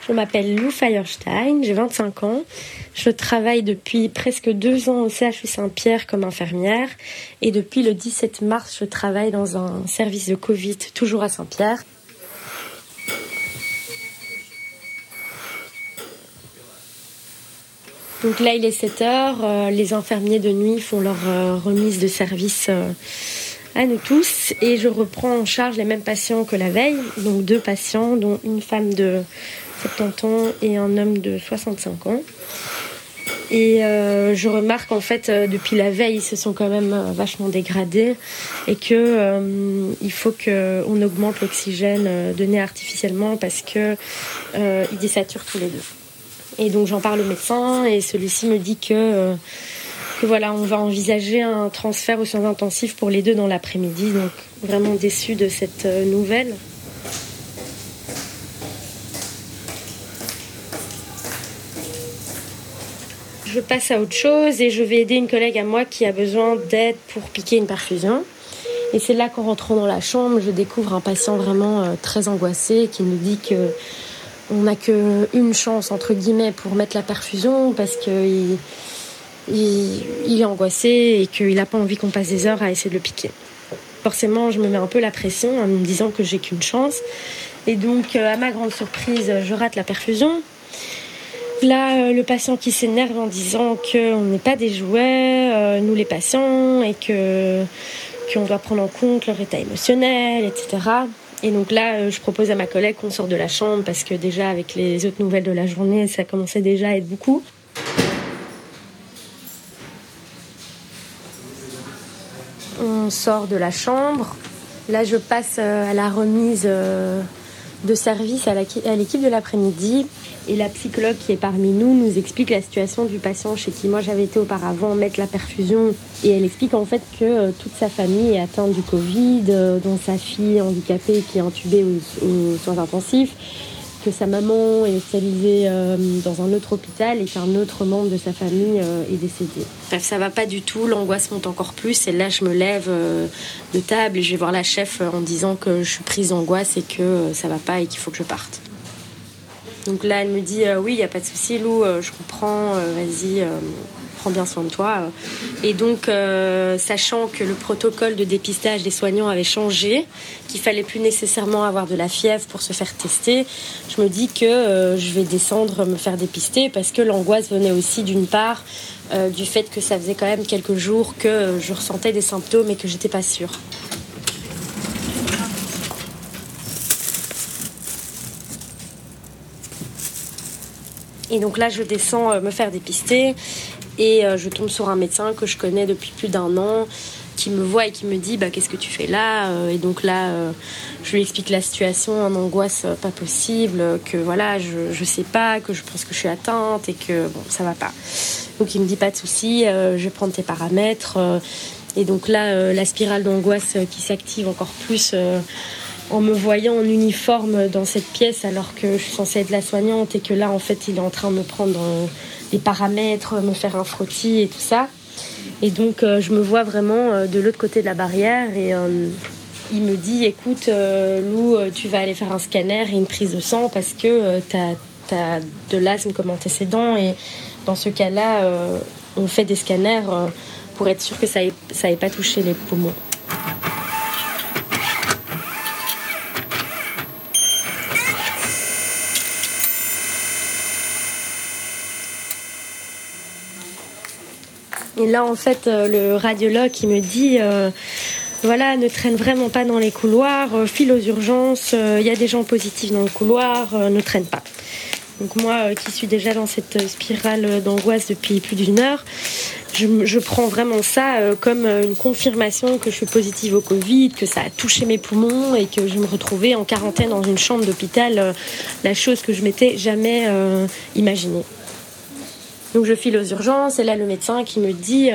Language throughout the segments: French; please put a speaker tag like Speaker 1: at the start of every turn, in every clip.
Speaker 1: Je m'appelle Lou Feierstein, j'ai 25 ans. Je travaille depuis presque 2 ans au CHU Saint-Pierre comme infirmière. Et depuis le 17 mars, je travaille dans un service de Covid, toujours à Saint-Pierre. Donc là, il est 7h. Les infirmiers de nuit font leur remise de service à nous tous. Et je reprends en charge les mêmes patients que la veille. Donc 2 patients, dont une femme de 70 ans et un homme de 65 ans. Et je remarque en fait depuis la veille ils se sont quand même vachement dégradés et que il faut qu'on augmente l'oxygène donné artificiellement parce que ils désaturent tous les deux. Et donc j'en parle au médecin et celui-ci me dit que voilà, on va envisager un transfert aux soins intensifs pour les deux dans l'après-midi. Donc vraiment déçue de cette nouvelle. Je passe à autre chose et je vais aider une collègue à moi qui a besoin d'aide pour piquer une perfusion. Et c'est là qu'en rentrant dans la chambre, je découvre un patient vraiment très angoissé qui nous dit qu'on n'a qu'une chance, entre guillemets, pour mettre la perfusion parce qu'il est angoissé et qu'il n'a pas envie qu'on passe des heures à essayer de le piquer. Forcément, je me mets un peu la pression en me disant que j'ai qu'une chance. Et donc, à ma grande surprise, je rate la perfusion. Là, le patient qui s'énerve en disant qu'on n'est pas des jouets, nous les patients, et qu'on doit prendre en compte leur état émotionnel, etc. Et donc là, je propose à ma collègue qu'on sorte de la chambre parce que déjà, avec les autres nouvelles de la journée, ça commençait déjà à être beaucoup. On sort de la chambre. Là, je passe à la remise de service à l'équipe de l'après-midi. Et la psychologue qui est parmi nous explique la situation du patient chez qui moi j'avais été auparavant mettre la perfusion. Et elle explique en fait que toute sa famille est atteinte du Covid, dont sa fille handicapée qui est intubée aux soins intensifs, que sa maman est hospitalisée dans un autre hôpital et qu'un autre membre de sa famille est décédé. Bref, ça va pas du tout, l'angoisse monte encore plus et là je me lève de table et je vais voir la chef en disant que je suis prise d'angoisse et que ça va pas et qu'il faut que je parte. Donc là, elle me dit oui, il n'y a pas de souci, Lou, je comprends, vas-y, prends bien soin de toi. Et donc, sachant que le protocole de dépistage des soignants avait changé, qu'il fallait plus nécessairement avoir de la fièvre pour se faire tester, je me dis que je vais descendre me faire dépister parce que l'angoisse venait aussi d'une part du fait que ça faisait quand même quelques jours que je ressentais des symptômes et que j'étais pas sûre. Et donc là, je descends me faire dépister et je tombe sur un médecin que je connais depuis plus d'1 an qui me voit et qui me dit « qu'est-ce que tu fais là ?» Et donc là, je lui explique la situation en angoisse pas possible, que voilà, je sais pas, que je pense que je suis atteinte et que bon, ça va pas. Donc il me dit « pas de souci, je vais prendre tes paramètres. » Et donc là, la spirale d'angoisse qui s'active encore plus en me voyant en uniforme dans cette pièce alors que je suis censée être la soignante et que là en fait il est en train de me prendre les paramètres, me faire un frottis et tout ça. Et donc je me vois vraiment de l'autre côté de la barrière et il me dit écoute Lou, tu vas aller faire un scanner et une prise de sang parce que t'as de l'asthme comme antécédent et dans ce cas-là on fait des scanners pour être sûr que ça ait pas touché les poumons. Et là, en fait, le radiologue, il me dit voilà, ne traîne vraiment pas dans les couloirs, file aux urgences, il y a des gens positifs dans le couloir, ne traîne pas. Donc moi, qui suis déjà dans cette spirale d'angoisse depuis plus d'1 heure, je prends vraiment ça comme une confirmation que je suis positive au Covid, que ça a touché mes poumons et que je me retrouvais en quarantaine dans une chambre d'hôpital, la chose que je m'étais jamais imaginée. Donc je file aux urgences et là le médecin qui me dit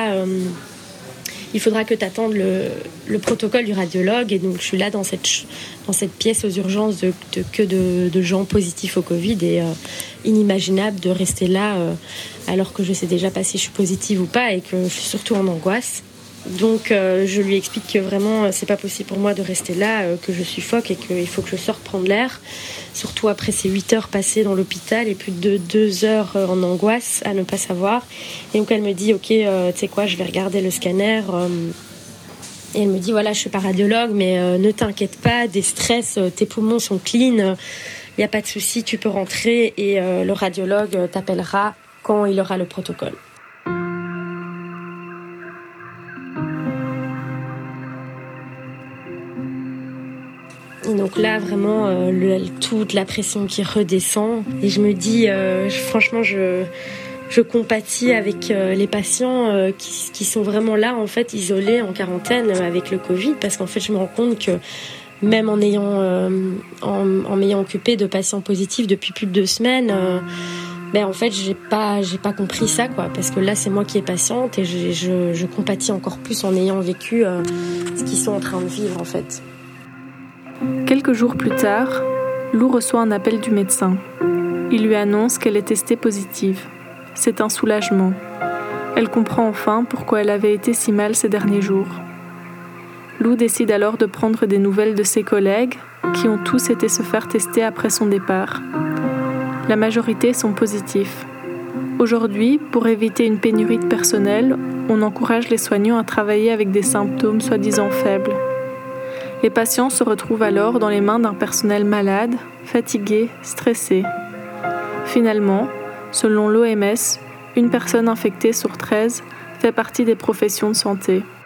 Speaker 1: il faudra que tu attendes le protocole du radiologue et donc je suis là dans cette pièce aux urgences de gens positifs au Covid et inimaginable de rester là alors que je sais déjà pas si je suis positive ou pas et que je suis surtout en angoisse. Donc je lui explique que vraiment c'est pas possible pour moi de rester là, que je suffoque et qu'il faut que je sorte prendre l'air. Surtout après ces 8 heures passées dans l'hôpital et plus de 2 heures en angoisse à ne pas savoir. Et donc elle me dit ok, tu sais quoi, je vais regarder le scanner. Et elle me dit voilà, je suis pas radiologue, mais ne t'inquiète pas, des stress, tes poumons sont clean, il n'y a pas de souci, tu peux rentrer et le radiologue t'appellera quand il aura le protocole. Et donc là, vraiment, toute la pression qui redescend. Et je me dis, franchement, je compatis avec les patients qui sont vraiment là, en fait, isolés, en quarantaine avec le Covid. Parce qu'en fait, je me rends compte que même en m'ayant occupé de patients positifs depuis plus de 2 semaines, en fait, j'ai pas compris ça, quoi. Parce que là, c'est moi qui est patiente et je compatis encore plus en ayant vécu ce qu'ils sont en train de vivre, en fait.
Speaker 2: Quelques jours plus tard, Lou reçoit un appel du médecin. Il lui annonce qu'elle est testée positive. C'est un soulagement. Elle comprend enfin pourquoi elle avait été si mal ces derniers jours. Lou décide alors de prendre des nouvelles de ses collègues qui ont tous été se faire tester après son départ. La majorité sont positifs. Aujourd'hui, pour éviter une pénurie de personnel, on encourage les soignants à travailler avec des symptômes soi-disant faibles. Les patients se retrouvent alors dans les mains d'un personnel malade, fatigué, stressé. Finalement, selon l'OMS, une personne infectée sur 13 fait partie des professions de santé.